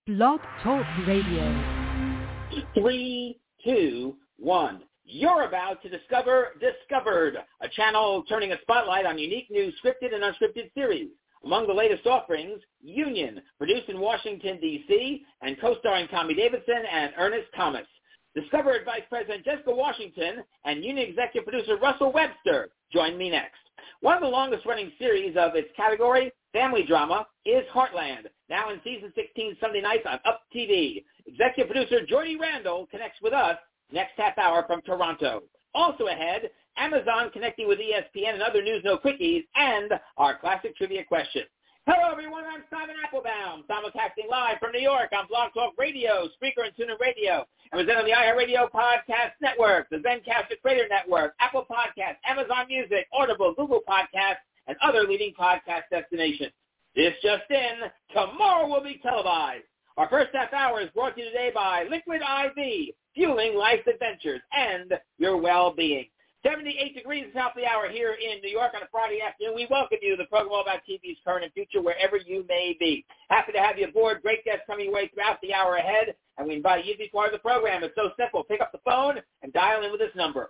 Blog Talk Radio. 3, 2, 1. You're about to discover Discovered, a channel turning a spotlight on unique new scripted and unscripted series. Among the latest offerings, Union, produced in Washington, D.C., and co-starring Tommy Davidson and Ernest Thomas. Discovered Vice President Jessica Washington and Union Executive Producer Russell Webster join me next. One of the longest-running series of its category, family drama, is Heartland, now in Season 16 Sunday nights on Up TV. Executive Producer Jordy Randall connects with us next half hour from Toronto. Also ahead, Amazon connecting with ESPN and other news no quickies, and our classic trivia question. Hello, everyone. I'm Simon Applebaum, simulcasting live from New York on Blog Talk Radio, Spreaker and TuneIn Radio, and present on the iHeartRadio Podcast Network, the Zencastr Creator Network, Apple Podcasts, Amazon Music, Audible, Google Podcasts, and other leading podcast destinations. This just in, tomorrow will be televised. Our first half hour is brought to you today by Liquid IV, fueling life's adventures and your well-being. 78 degrees is top of the hour here in New York on a Friday afternoon. We welcome you to the program all about TV's current and future wherever you may be. Happy to have you aboard. Great guests coming your way throughout the hour ahead, and we invite you to be part of the program. It's so simple. Pick up the phone and dial in with this number,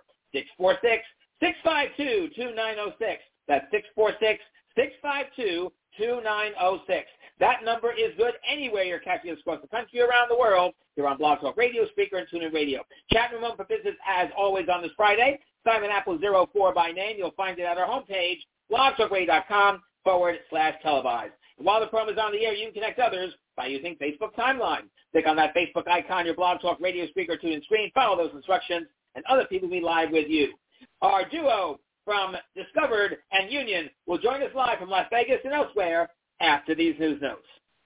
646-652-2906. That's 646-652-2906. That number is good anywhere you're catching us across the country, around the world. You're on Blog Talk Radio, Spreaker, and TuneIn Radio. Chat room open for business as always on this Friday. Simon Apple 04 by name. You'll find it at our homepage, blogtalkradio.com/televised. And while the program is on the air, you can connect others by using Facebook Timeline. Click on that Facebook icon, your Blog Talk Radio, Spreaker, TuneIn screen. Follow those instructions, and other people will be live with you. Our duo from Discovered and Union will join us live from Las Vegas and elsewhere after these news notes.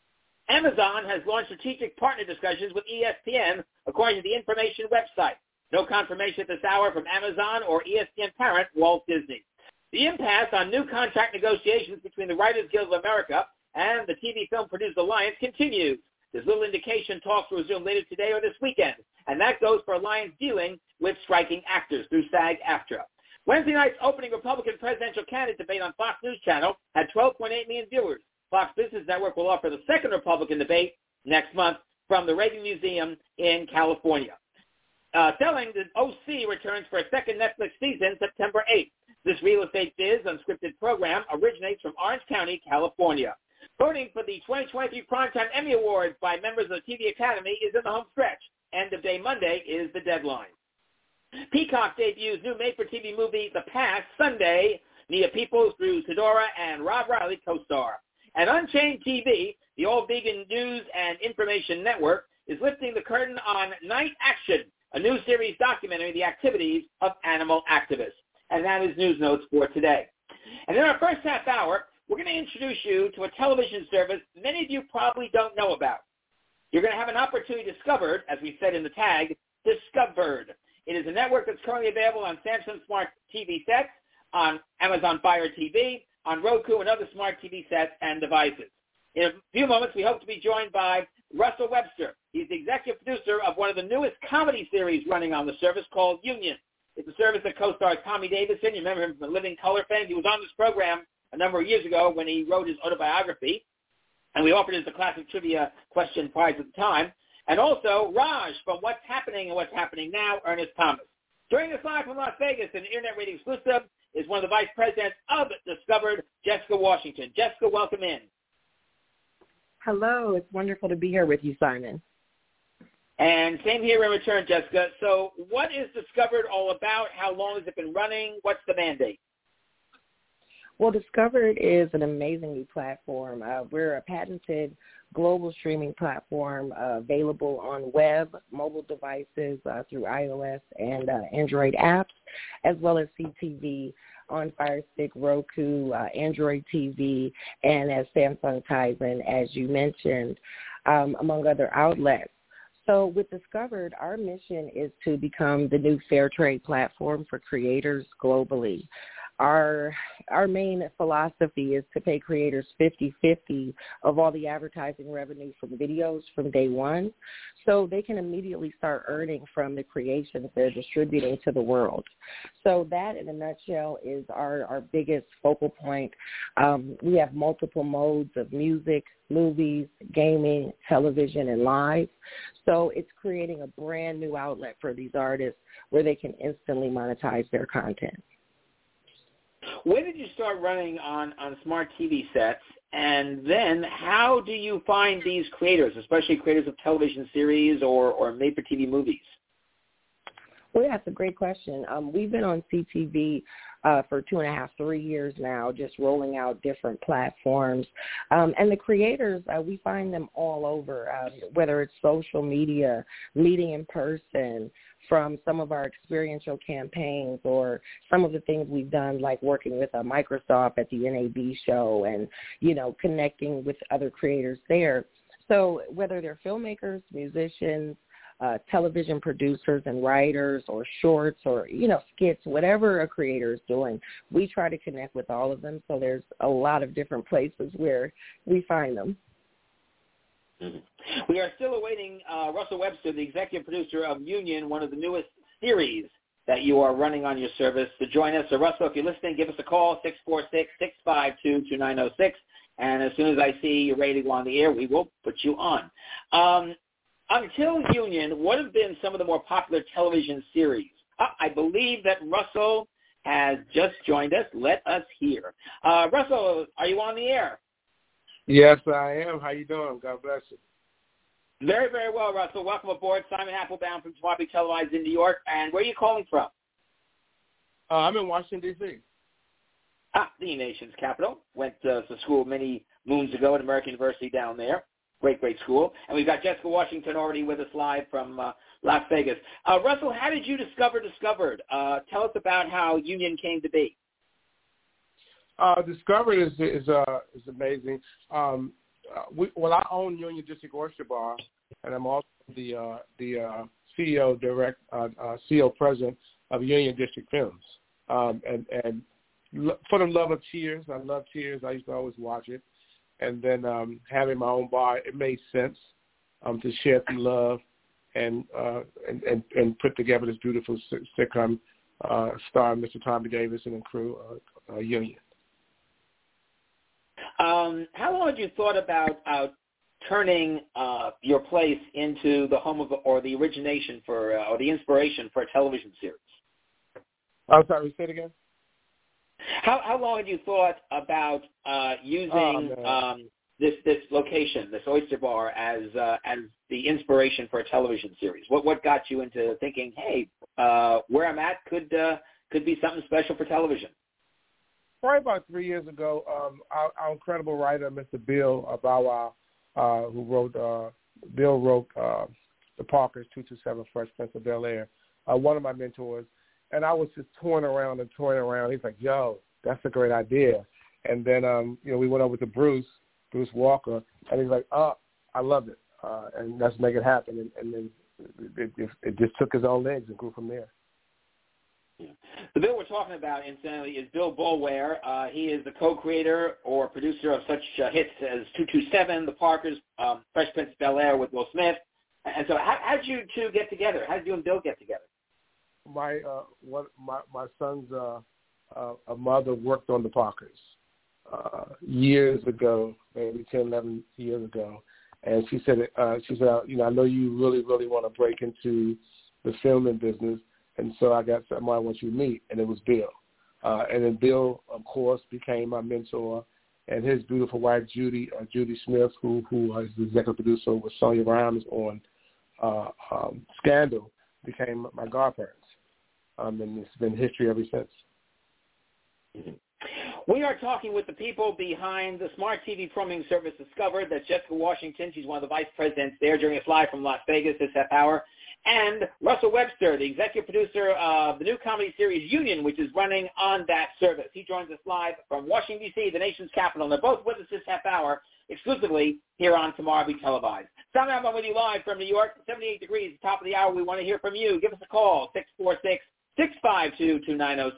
Amazon has launched strategic partner discussions with ESPN, according to the information website. No confirmation at this hour from Amazon or ESPN parent Walt Disney. The impasse on new contract negotiations between the Writers Guild of America and the TV Film Producers Alliance continues. There's little indication talks will resume later today or this weekend, and that goes for Alliance dealing with striking actors through SAG-AFTRA. Wednesday night's opening Republican presidential candidate debate on Fox News Channel had 12.8 million viewers. Fox Business Network will offer the second Republican debate next month from the Reagan Museum in California. Selling, the OC returns for a second Netflix season September 8th. This real estate biz unscripted program originates from Orange County, California. Voting for the 2023 Primetime Emmy Awards by members of the TV Academy is in the home stretch. End of day Monday is the deadline. Peacock debuts new made-for-TV movie The Past Sunday. Nia Peoples, Drew Sidora, and Rob Riley co-star. And Unchained TV, the all-vegan news and information network, is lifting the curtain on Night Action, a new series documenting the activities of animal activists. And that is news notes for today. And in our first half hour, we're going to introduce you to a television service many of you probably don't know about. You're going to have an opportunity discovered, as we said in the tag, Discovered. It is a network that's currently available on Samsung Smart TV sets, on Amazon Fire TV, on Roku and other smart TV sets and devices. In a few moments, we hope to be joined by Russell Webster. He's the executive producer of one of the newest comedy series running on the service called Union. It's a service that co-stars Tommy Davidson. You remember him from the Living Color fame. He was on this program a number of years ago when he wrote his autobiography, and we offered it as a classic trivia question prize at the time. And also Raj from What's Happening and What's Happening Now, Ernest Thomas. Joining us live from Las Vegas, an Internet Radio exclusive, is one of the vice presidents of Discovered, Jessica Washington. Jessica, welcome in. Hello. It's wonderful to be here with you, Simon. And same here in return, Jessica. So what is Discovered all about? How long has it been running? What's the mandate? Well, Discovered is an amazing new platform. We're a patented global streaming platform available on web, mobile devices through iOS and Android apps, as well as CTV on Fire Stick, Roku, Android TV, and as Samsung ties in, as you mentioned, among other outlets. So with Discovered, our mission is to become the new fair trade platform for creators globally. our main philosophy is to pay creators 50-50 of all the advertising revenue from videos from day one, so they can immediately start earning from the creations they're distributing to the world. So that, in a nutshell, is our biggest focal point. We have multiple modes of music, movies, gaming, television, and live. So it's creating a brand new outlet for these artists where they can instantly monetize their content. When did you start running on smart TV sets? And then how do you find these creators, especially creators of television series or made-for-TV movies? Well, that's a great question. We've been on CTV for 2.5, 3 years now, just rolling out different platforms. And the creators, we find them all over, whether it's social media, meeting in person, from some of our experiential campaigns or some of the things we've done, like working with Microsoft at the NAB show and, connecting with other creators there. So whether they're filmmakers, musicians, television producers and writers or shorts or, skits, whatever a creator is doing, we try to connect with all of them. So there's a lot of different places where we find them. Mm-hmm. We are still awaiting Russell Webster, the executive producer of Union, one of the newest series that you are running on your service, to join us. So, Russell, if you're listening, give us a call, 646-652-2906. And as soon as I see you're ready to go on the air, we will put you on. Until Union, what have been some of the more popular television series? I believe that Russell has just joined us. Let us hear. Russell, are you on the air? Yes, I am. How you doing? God bless you. Very, very well, Russell. Welcome aboard. Simon Applebaum from Smart Televised in New York. And where are you calling from? I'm in Washington, D.C. The nation's capital. Went to school many moons ago at American University down there. Great, great school. And we've got Jessica Washington already with us live from Las Vegas. Russell, how did you discover Discovered? Tell us about how Union came to be. Discovered is amazing. I own Union District Oyster Bar, and I'm also the CEO president of Union District Films. And for the love of Cheers, I love Cheers. I used to always watch it. And then having my own bar, it made sense to share some love and put together this beautiful sitcom starring Mr. Tommy Davis and crew, Union. How long had you thought about turning your place into the home of, or the origination for, or the inspiration for a television series? I'm sorry, say it again? How long had you thought about using this location, this Oyster Bar, as the inspiration for a television series? What got you into thinking, hey, where I'm at could be something special for television? Probably about 3 years ago, our incredible writer, Mr. Bill Bow Wow, who wrote The Parkers, 227 Fresh Prince of Bel-Air, one of my mentors. And I was just toying around. He's like, yo, that's a great idea. And then, we went over to Bruce Walker, and he's like, oh, I love it. And let's make it happen. And then it just took his own legs and grew from there. Yeah. The Bill we're talking about, incidentally, is Bill Boulware. He is the co-creator or producer of such hits as 227, The Parkers, Fresh Prince of Bel-Air with Will Smith. And so how did you two get together? How did you and Bill get together? My son's mother worked on The Parkers years ago, maybe 10, 11 years ago. And she said, I know you really, really want to break into the filming business. And so I got somebody I want you to meet, and it was Bill. And then Bill, of course, became my mentor, and his beautiful wife, Judy Smith, who is the executive producer with Sonia Rhimes on Scandal, became my godparents. And it's been history ever since. Mm-hmm. We are talking with the people behind the smart TV programming service Discovered. That's Jessica Washington. She's one of the vice presidents there, joining us live from Las Vegas this half hour. And Russell Webster, the executive producer of the new comedy series Union, which is running on that service. He joins us live from Washington, D.C., the nation's capital. And they're both with us this half hour exclusively here on Tomorrow Be Televised. Simon, I'm with you live from New York, 78 degrees, top of the hour. We want to hear from you. Give us a call, 646-652-2906.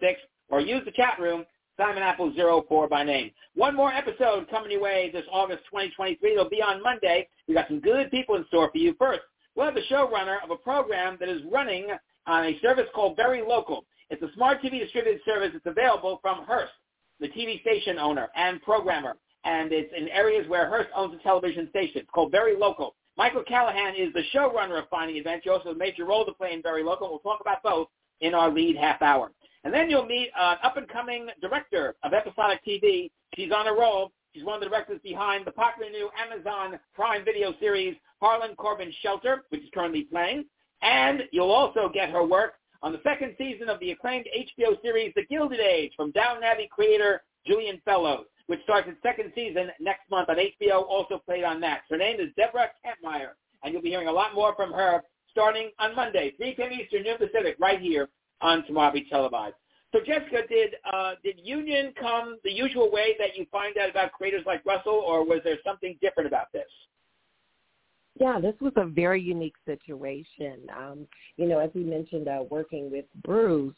or use the chat room, Simon Apple 04 by name. One more episode coming your way this August 2023. It'll be on Monday. We got some good people in store for you. First, we'll have the showrunner of a program that is running on a service called Very Local. It's a smart TV distributed service that's available from Hearst, the TV station owner and programmer. And it's in areas where Hearst owns a television station. It's called Very Local. Michael Callahan is the showrunner of Finding Adventure. Also has a major role to play in Very Local. We'll talk about both in our lead half hour. And then you'll meet an up-and-coming director of episodic TV. She's on a roll. She's one of the directors behind the popular new Amazon Prime Video series, Harlan Coben's Shelter, which is currently playing. And you'll also get her work on the second season of the acclaimed HBO series, The Gilded Age, from Downton Abbey creator Julian Fellowes, which starts its second season next month on HBO, also played on Max. Her name is Deborah Kampmeyer, and you'll be hearing a lot more from her starting on Monday, 3 p.m. Eastern, noon Pacific, right here on Tomorrow Be Televised. So, Jessica, did Union come the usual way that you find out about creators like Russell, or was there something different about this? Yeah, this was a very unique situation. As we mentioned, working with Bruce,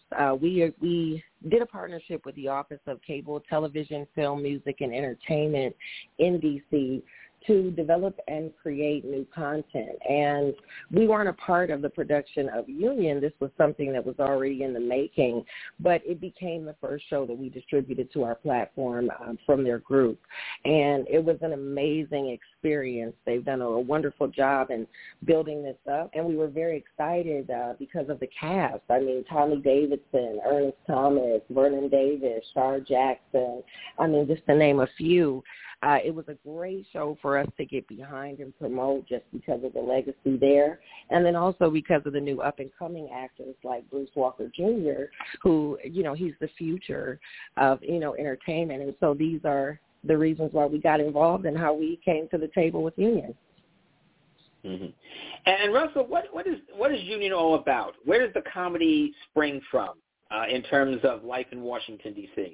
we did a partnership with the Office of Cable Television, Film, Music, and Entertainment in D.C. to develop and create new content. And we weren't a part of the production of Union. This was something that was already in the making, but it became the first show that we distributed to our platform from their group. And it was an amazing experience. They've done a wonderful job in building this up, and we were very excited because of the cast. I mean, Tommy Davidson, Ernest Thomas, Vernon Davis, Shar Jackson, just to name a few. It was a great show for us to get behind and promote just because of the legacy there. And then also because of the new up-and-coming actors like Bruce Walker Jr., who, he's the future of, entertainment. And so these are the reasons why we got involved and how we came to the table with Union. Mm-hmm. And Russell, what is Union all about? Where does the comedy spring from in terms of life in Washington, D.C.?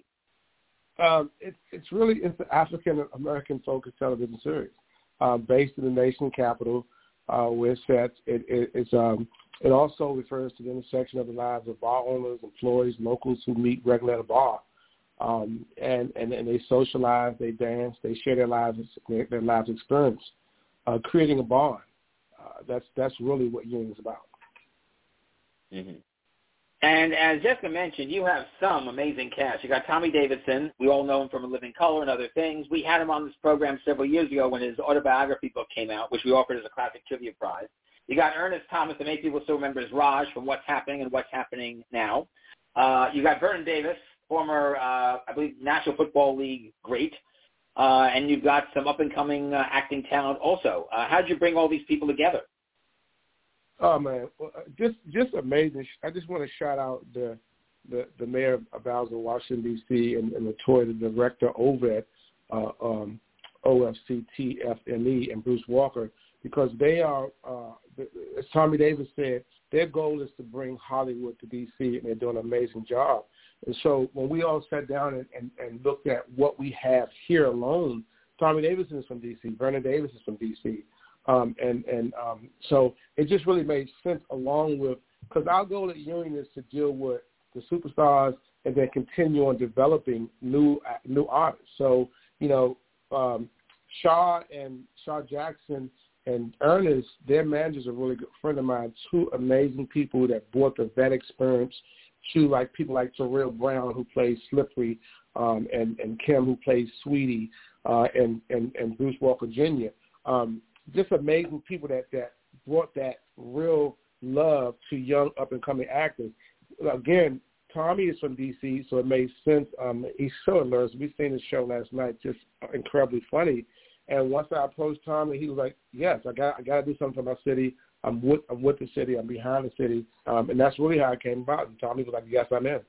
It's an African American focused television series based in the nation's capital, where it's set. It also refers to the intersection of the lives of bar owners, employees, locals who meet regularly at a bar, and they socialize, they dance, they share their lives experience, creating a bond. That's really what Union is about. Mm-hmm. And as Jessica mentioned, you have some amazing cast. You got Tommy Davidson. We all know him from A Living Color and other things. We had him on this program several years ago when his autobiography book came out, which we offered as a classic trivia prize. You got Ernest Thomas, that many people still remember as Raj from What's Happening and What's Happening Now. You got Vernon Davis, former, I believe, National Football League great. And you've got some up-and-coming acting talent also. How did you bring all these people together? Oh man, just amazing! I just want to shout out the mayor of Bowser, Washington D.C., and Latoya, the director over at OFCTFME, and Bruce Walker, because they are, as Tommy Davis said, their goal is to bring Hollywood to D.C., and they're doing an amazing job. And so when we all sat down and looked at what we have here alone, Tommy Davidson is from D.C., Vernon Davis is from D.C., so it just really made sense, along with, because our goal at Union is to deal with the superstars and then continue on developing new artists. So, Shar Jackson and Ernest, their managers are a really good friend of mine, two amazing people that brought the vet experience to people like Terrell Brown, who plays Slippery, and Kim, who plays Sweetie, and Bruce Walker Jr., just amazing people that brought that real love to young up-and-coming actors. Again, Tommy is from D.C., so it made sense. He's so alert. We've seen his show last night, just incredibly funny. And once I approached Tommy, he was like, yes, I got to do something for my city. I'm with the city. I'm behind the city. And that's really how it came about. And Tommy was like, yes, I'm in.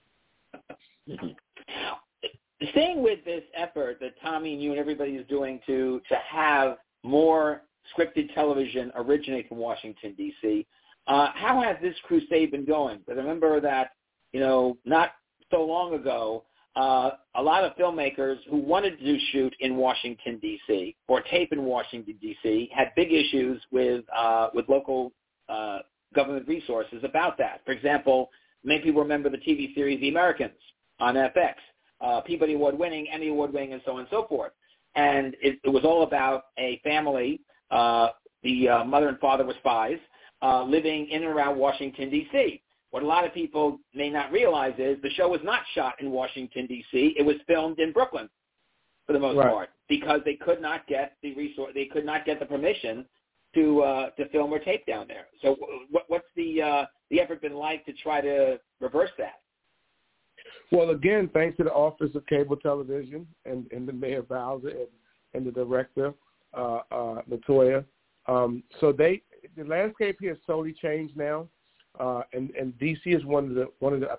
Mm-hmm. Staying with this effort that Tommy and you and everybody is doing to have more scripted television originate from Washington, D.C., how has this crusade been going? Because I remember that, not so long ago, a lot of filmmakers who wanted to shoot in Washington, D.C. or tape in Washington, D.C. had big issues with local government resources about that. For example, many people remember the TV series The Americans, on FX. Peabody Award winning, Emmy Award winning, and so on and so forth. And it was all about a family. The mother and father were spies living in and around Washington, D.C. What a lot of people may not realize is the show was not shot in Washington, D.C. It was filmed in Brooklyn for the most part because they could not get the permission to film or tape down there. So what's the effort been like to try to reverse that? Well, again, thanks to the Office of Cable Television and the Mayor Bowser and the director, Latoya. So the landscape here has totally changed now. And DC is one of the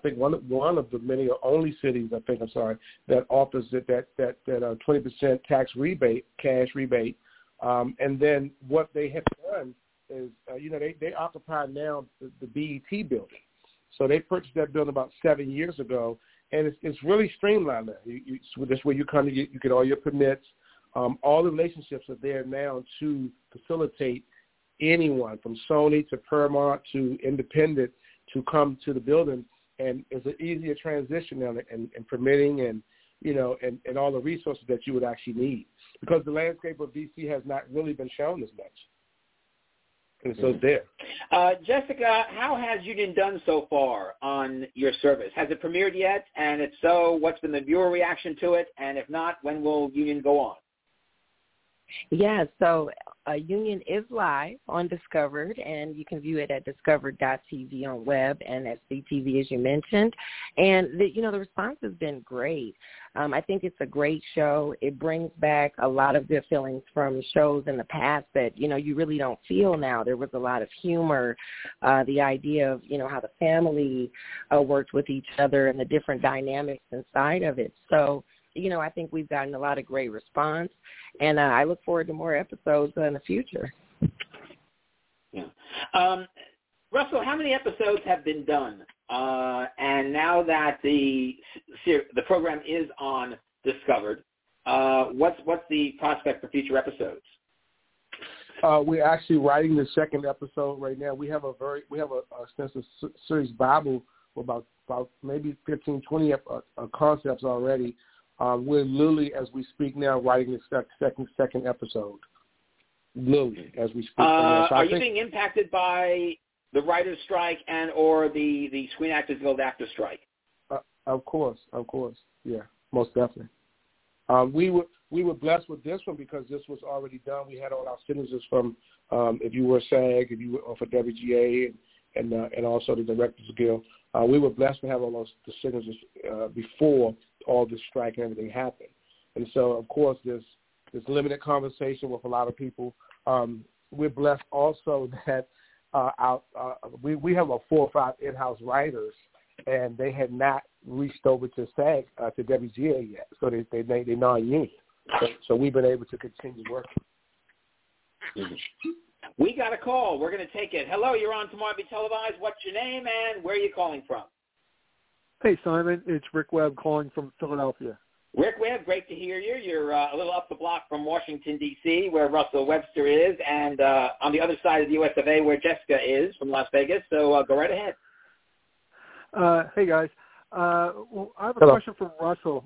many or only cities that offers that 20% tax rebate, cash rebate. And then what they have done is they occupy now the BET building. So they purchased that building about 7 years ago, and it's really streamlined now. That's where you come to you get all your permits. All the relationships are there now to facilitate anyone from Sony to Paramount to independent to come to the building, and it's an easier transition now and permitting and all the resources that you would actually need, because the landscape of DC has not really been shown as much. And so it's there. Jessica, how has Union done so far on your service? Has it premiered yet? And if so, what's been the viewer reaction to it? And if not, when will Union go on? Yeah, so Union is live on Discovered, and you can view it at discovered.tv on web and at CTV, as you mentioned. And, the response has been great. I think it's a great show. It brings back a lot of good feelings from shows in the past that, you really don't feel now. There was a lot of humor, the idea of, how the family worked with each other and the different dynamics inside of it. So, I think we've gotten a lot of great response, and I look forward to more episodes in the future. Yeah. Russell, how many episodes have been done? And now that the program is on Discovered, what's the prospect for future episodes? We're actually writing the second episode right now. We have a extensive series Bible with about maybe 15, 20 concepts already. We're literally, as we speak now, writing the second episode. Literally, as we speak. Are you being impacted by the writers' strike and or the Screen Actors Guild actor strike? Of course, yeah, most definitely. We were blessed with this one because this was already done. We had all our signatures from if you were SAG, if you were for WGA, and also the Directors Guild. We were blessed to have all the signatures before all this strike and everything happened. And so, of course, there's limited conversation with a lot of people. We're blessed also that we have 4 or 5 in-house writers, and they had not reached over to SAG, to WGA yet, so they're non-union. So we've been able to continue working. Mm-hmm. We got a call. We're going to take it. Hello, you're on Tomorrow Be Televised. What's your name and where are you calling from? Hey, Simon. It's Rick Webb calling from Philadelphia. Rick Webb, great to hear you. You're a little up the block from Washington, D.C., where Russell Webster is, and on the other side of the U.S. of A., where Jessica is from Las Vegas. So go right ahead. Hey, guys. Well, I have a question for Russell.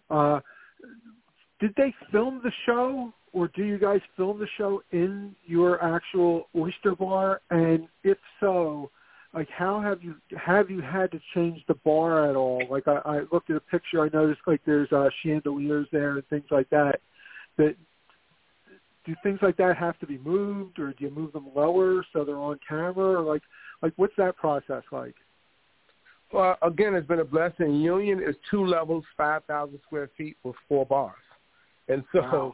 Did they film the show, or do you guys film the show in your actual oyster bar? And if so, like, how have you had to change the bar at all? Like, I looked at a picture, I noticed like there's chandeliers there and things like that. Do things like that have to be moved, or do you move them lower so they're on camera, or like what's that process like? Well, again, it's been a blessing. Union is 2 levels, 5,000 square feet with 4 bars. And so,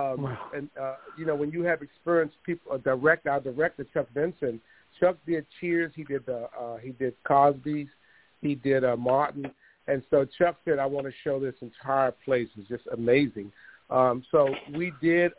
when you have experienced people, our director, Chuck Vinson, Chuck did Cheers, he did Cosby's, he did Martin. And so Chuck said, I want to show this entire place. It's just amazing. So we did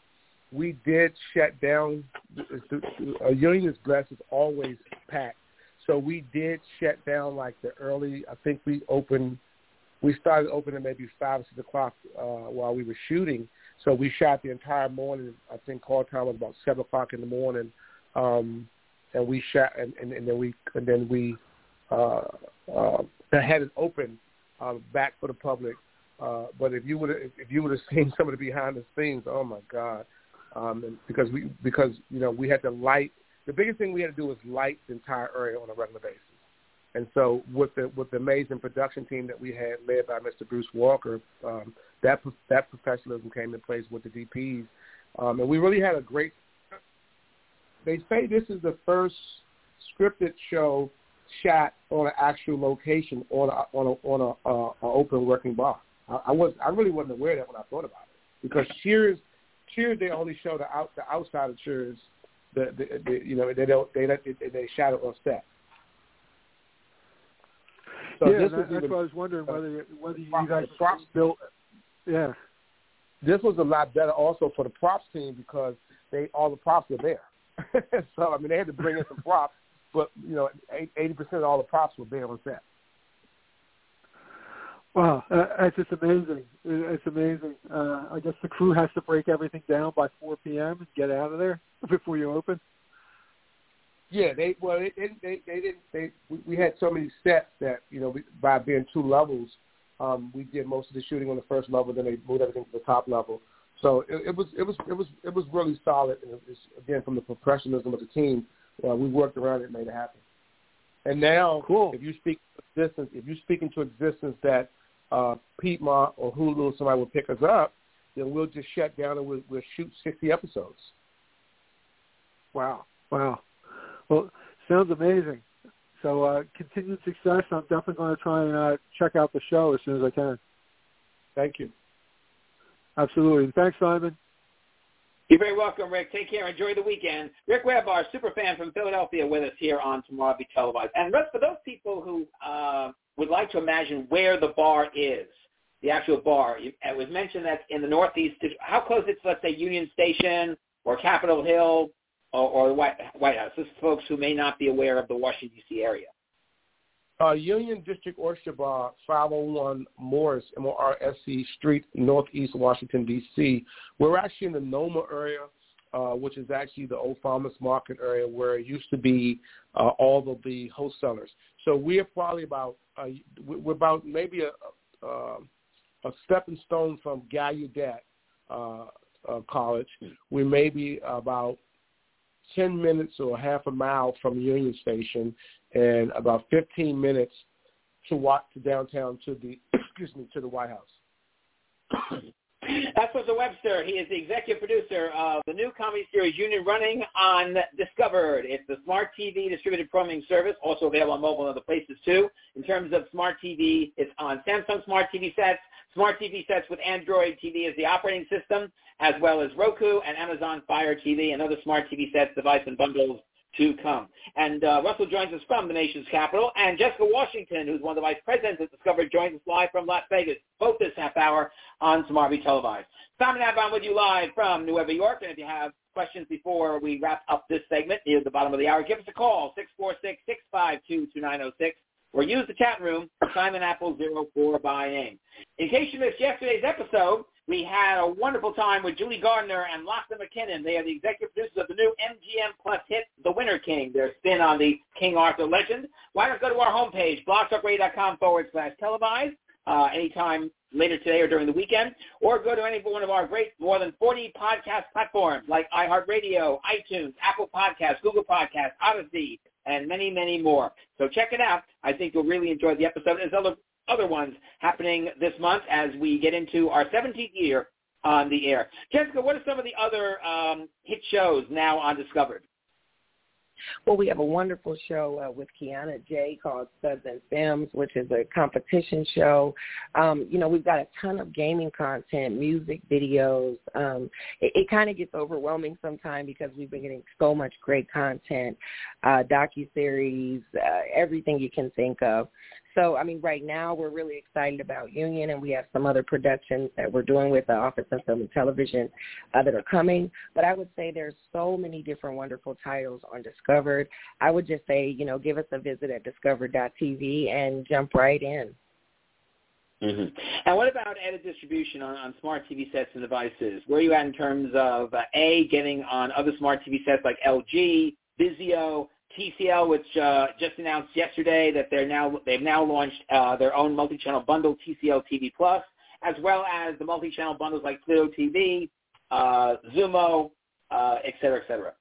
shut down. Union is blessed, it's always packed. So we did shut down like the early, I think we started opening maybe 5 or 6 o'clock while we were shooting. So we shot the entire morning. I think call time was about 7 o'clock in the morning. And we shot, and then we had it open back for the public. But if you would have seen some of the behind the scenes, oh my God! Because we had to light. The biggest thing we had to do was light the entire area on a regular basis. And so with the amazing production team that we had, led by Mr. Bruce Walker, that professionalism came in place with the DPs, and we really had a great. They say this is the first scripted show shot on an actual location on a open working bar. I really wasn't aware of that when I thought about it, because Cheers they only show the outside of Cheers. They shot it on set. So yeah, that's what I was wondering, whether you guys built. Yeah. This was a lot better also for the props team, because all the props were there. So they had to bring in some props, but 80% of all the props were there on set. Wow, it's just amazing. It's amazing. I guess the crew has to break everything down by 4 p.m. and get out of there before you open. Yeah, we had so many sets that by being 2 levels, we did most of the shooting on the first level. Then they moved everything to the top level. So it was really solid. And it's, again, from the professionalism of the team, we worked around it and made it happen. And now, cool. If you speak into existence that Piedmont or Hulu or somebody will pick us up, then we'll just shut down and we'll shoot 60 episodes. Wow. Well, sounds amazing. So continued success. I'm definitely going to try and check out the show as soon as I can. Thank you. Absolutely. Thanks, Simon. You're very welcome, Rick. Take care. Enjoy the weekend. Rick Webb, our super fan from Philadelphia, with us here on Tomorrow Be Televised. And Rick, for those people who would like to imagine where the bar is, the actual bar, it was mentioned that in the Northeast. How close it's, let's say, Union Station or Capitol Hill or the White House? This is folks who may not be aware of the Washington, D.C. area. Union District Oyster Bar, 501 Morris, M-O-R-S-C Street, Northeast Washington, D.C. We're actually in the Noma area, which is actually the old farmers market area where it used to be all of the wholesalers. So we're probably we're about maybe a stepping stone from Gallaudet College. We may be about 10 minutes or half a mile from Union Station, and about 15 minutes to walk to downtown to the to the White House. That's Russell Webster. He is the executive producer of the new comedy series Union, running on Discovered. It's a smart TV distributed programming service, also available on mobile and other places too. In terms of smart TV, it's on Samsung smart TV sets with Android TV as the operating system, as well as Roku and Amazon Fire TV and other smart TV sets, device, and bundles to come. And Russell joins us from the nation's capital, and Jessica Washington, who's one of the vice presidents at Discovered, joins us live from Las Vegas, both this half hour on Tomorrow Be Televised. Simon Abon with you live from New York, and if you have questions before we wrap up this segment near the bottom of the hour, give us a call, 646-652-2906, or use the chat room, Simon Apple 04 by name. In case you missed yesterday's episode, we had a wonderful time with Julie Gardner and Lachlan McKinnon. They are the executive producers of the new MGM Plus hit, The Winter King, their spin on the King Arthur legend. Why not go to our homepage, blogtalkradio.com/televised, anytime later today or during the weekend, or go to any one of our great more than 40 podcast platforms like iHeartRadio, iTunes, Apple Podcasts, Google Podcasts, Odyssey, and many, many more. So check it out. I think you'll really enjoy the episode. There's other ones happening this month as we get into our 17th year on the air. Jessica, what are some of the other hit shows now on Discovered? Well, we have a wonderful show with Kiana J called Studs and Films, which is a competition show. We've got a ton of gaming content, music videos. It kind of gets overwhelming sometimes because we've been getting so much great content, docuseries, everything you can think of. So, right now we're really excited about Union, and we have some other productions that we're doing with the Office of Film and Television that are coming. But I would say there's so many different wonderful titles on Discovered. I would just say, give us a visit at discovered.tv and jump right in. Mm-hmm. And what about added distribution on smart TV sets and devices? Where are you at in terms of, getting on other smart TV sets like LG, Vizio, TCL, which just announced yesterday that they've now launched their own multi-channel bundle, TCL TV Plus, as well as the multi-channel bundles like Pluto TV, Xumo, et cetera, et cetera.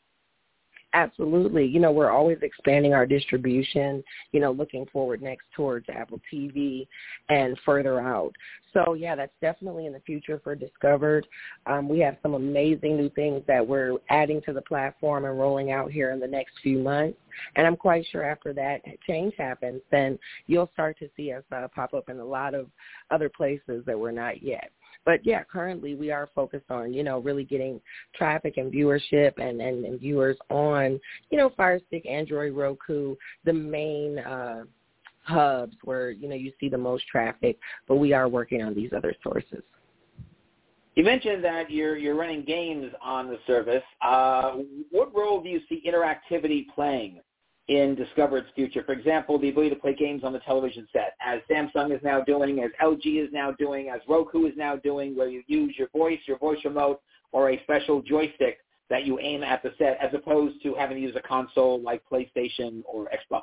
Absolutely. We're always expanding our distribution, looking forward next towards Apple TV and further out. So, yeah, that's definitely in the future for Discovered. We have some amazing new things that we're adding to the platform and rolling out here in the next few months. And I'm quite sure after that change happens, then you'll start to see us pop up in a lot of other places that we're not yet. But, yeah, currently we are focused on, really getting traffic and viewership and viewers on, Fire Stick, Android, Roku, the main hubs where, you see the most traffic. But we are working on these other sources. You mentioned that you're running games on the service. What role do you see interactivity playing in Discovered's future? For example, the ability to play games on the television set, as Samsung is now doing, as LG is now doing, as Roku is now doing, where you use your voice remote, or a special joystick that you aim at the set, as opposed to having to use a console like PlayStation or Xbox.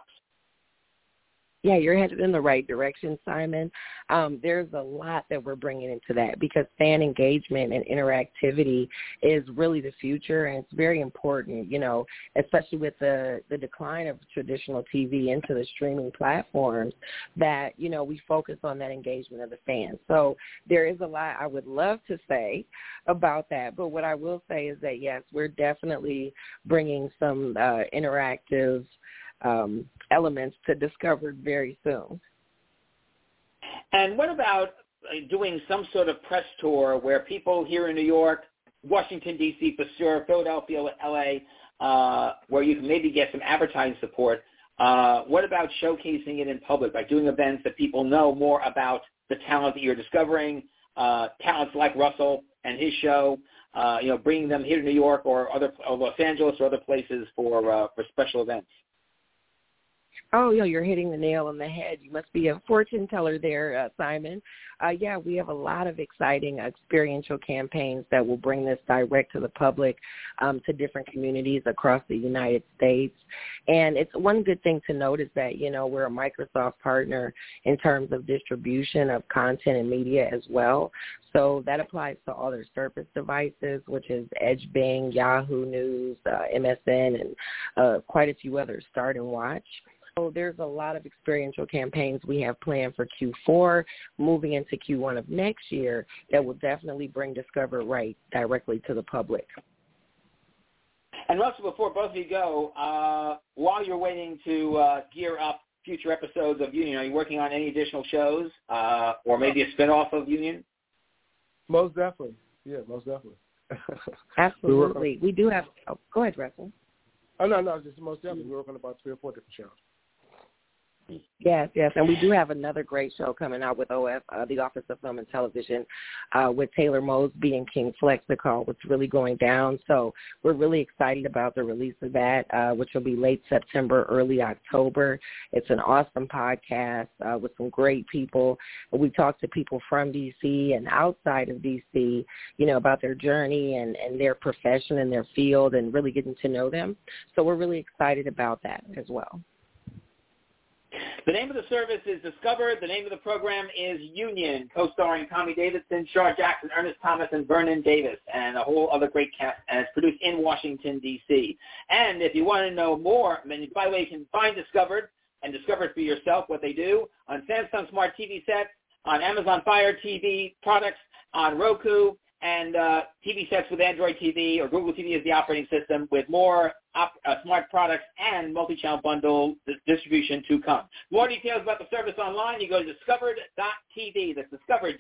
Yeah, you're headed in the right direction, Simon. There's a lot that we're bringing into that because fan engagement and interactivity is really the future, and it's very important, especially with the decline of traditional TV into the streaming platforms that, we focus on that engagement of the fans. So there is a lot I would love to say about that, but what I will say is that, yes, we're definitely bringing some interactive elements to Discovered very soon. And what about doing some sort of press tour where people here in New York, Washington, D.C. for sure, Philadelphia, L.A., where you can maybe get some advertising support? What about showcasing it in public, by doing events that people know more about the talent that you're discovering, talents like Russell and his show, bringing them here to New York or Los Angeles or other places for special events? Oh, you're hitting the nail on the head. You must be a fortune teller there, Simon. Yeah, we have a lot of exciting experiential campaigns that will bring this direct to the public, to different communities across the United States. And it's one good thing to note is that, we're a Microsoft partner in terms of distribution of content and media as well. So that applies to all their Surface devices, which is Edge Bing, Yahoo News, MSN, and quite a few others, Start and Watch. So there's a lot of experiential campaigns we have planned for Q4, moving into Q1 of next year, that will definitely bring Discover right directly to the public. And Russell, before both of you go, while you're waiting to gear up future episodes of Union, are you working on any additional shows or maybe a spinoff of Union? Most definitely. Yeah, most definitely. Absolutely. We do have – go ahead, Russell. Oh, no, just most definitely. We're working on about 3 or 4 different shows. Yes, and we do have another great show coming out with OF, the Office of Film and Television, with Taylor Mosby and King Flex, to call What's Really Going Down. So we're really excited about the release of that, which will be late September, early October. It's an awesome podcast with some great people. We talk to people from D.C. and outside of D.C., about their journey and their profession and their field, and really getting to know them. So we're really excited about that as well. The name of the service is Discovered. The name of the program is Union, co-starring Tommy Davidson, Shar Jackson, Ernest Thomas, and Vernon Davis, and a whole other great cast. And it's produced in Washington, D.C. And if you want to know more, by the way, you can find Discovered and discover it for yourself, what they do, on Samsung Smart TV sets, on Amazon Fire TV products, on Roku, and TV sets with Android TV or Google TV as the operating system, with more smart products and multi-channel bundle distribution to come. More details about the service online, you go to discovered.tv. That's Discovered,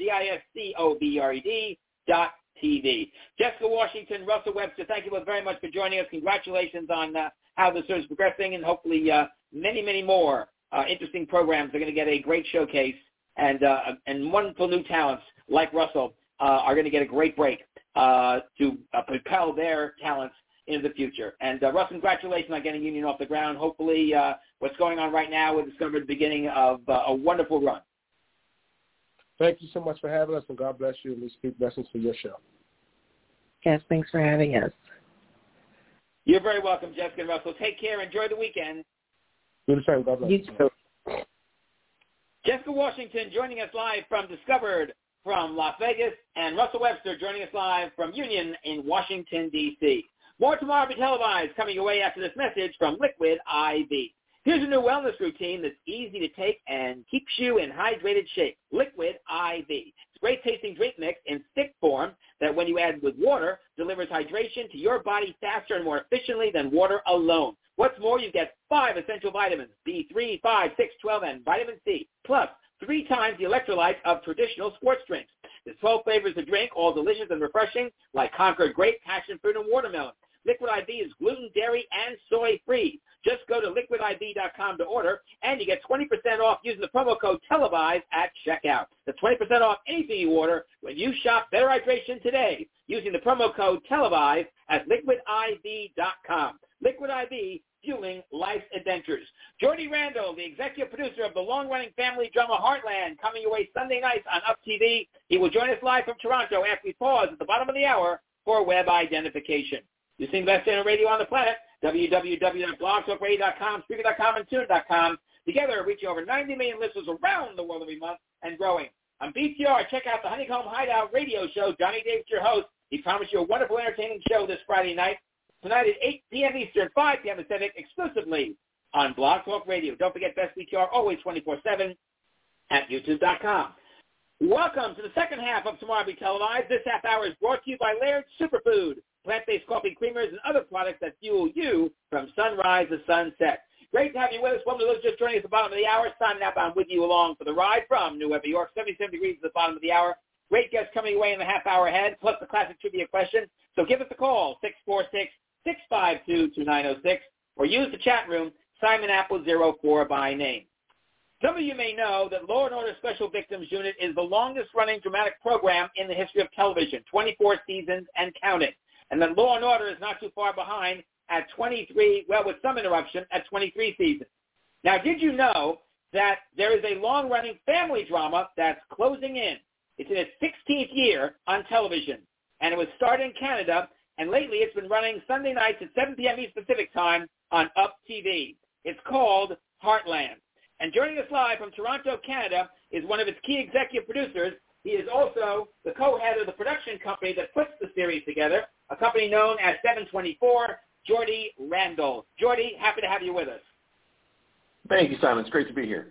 DISCOVERD.TV. Jessica Washington, Russell Webster, thank you both very much for joining us. Congratulations on how the service is progressing, and hopefully many, many more interesting programs are going to get a great showcase, and wonderful new talents like Russell are going to get a great break to propel their talents into the future. And Russ, congratulations on getting Union off the ground. Hopefully what's going on right now with Discover the beginning of a wonderful run. Thank you so much for having us, and God bless you, and we speak blessings for your show. Yes, thanks for having us. You're very welcome, Jessica and Russell. Take care. Enjoy the weekend. Do the same. God bless. You too. Jessica Washington joining us live from Discovered from Las Vegas, and Russell Webster joining us live from Union in Washington, D.C. More Tomorrow Be Televised coming your way after this message from Liquid IV. Here's a new wellness routine that's easy to take and keeps you in hydrated shape. Liquid IV. It's a great-tasting drink mix in stick form that when you add with water, delivers hydration to your body faster and more efficiently than water alone. What's more, you get 5 essential vitamins, B3, 5, 6, 12, and vitamin C, plus 3 times the electrolytes of traditional sports drinks. There's 12 flavors to drink, all delicious and refreshing, like Concord grape, passion fruit, and watermelon. Liquid IV is gluten, dairy, and soy-free. Just go to liquidiv.com to order, and you get 20% off using the promo code TELEVISE at checkout. That's 20% off anything you order when you shop Better Hydration today using the promo code TELEVISE at liquidiv.com. Liquid IV, fueling life's adventures. Jordy Randall, the executive producer of the long-running family drama Heartland, coming your way Sunday nights on Up TV. He will join us live from Toronto after we pause at the bottom of the hour for web identification. You're seeing Best Internet Radio on the planet, www.blogtalkradio.com, Spreaker.com, and Tune.com. Together, reaching over 90 million listeners around the world every month and growing. On BTR, check out the Honeycomb Hideout radio show. Johnny Davis, your host. He promised you a wonderful, entertaining show this Friday night. Tonight at 8 p.m. Eastern, 5 p.m. Pacific, exclusively on Blog Talk Radio. Don't forget Best BTR, always 24/7 at YouTube.com. Welcome to the second half of Tomorrow Be Televised. This half hour is brought to you by Laird's Superfood, plant-based coffee creamers and other products that fuel you from sunrise to sunset. Great to have you with us. Welcome to those just joining us at the bottom of the hour. Simon Applebaum with you along for the ride from New York, New York, 77 degrees at the bottom of the hour. Great guests coming away in the half hour ahead, plus the classic trivia question. So give us a call, 646-652-2906, or use the chat room, Simon Apple 04 by name. Some of you may know that Law & Order Special Victims Unit is the longest-running dramatic program in the history of television, 24 seasons and counting. And that Law & Order is not too far behind at 23, well, with some interruption, at 23 seasons. Now, did you know that there is a long-running family drama that's closing in? It's in its 16th year on television, and it was started in Canada, and lately it's been running Sunday nights at 7 p.m. East Pacific Time on Up TV. It's called Heartland. And joining us live from Toronto, Canada, is one of its key executive producers. He is also the co-head of the production company that puts the series together, a company known as 724, Jordy Randall. Jordy, happy to have you with us. Thank you, Simon. It's great to be here.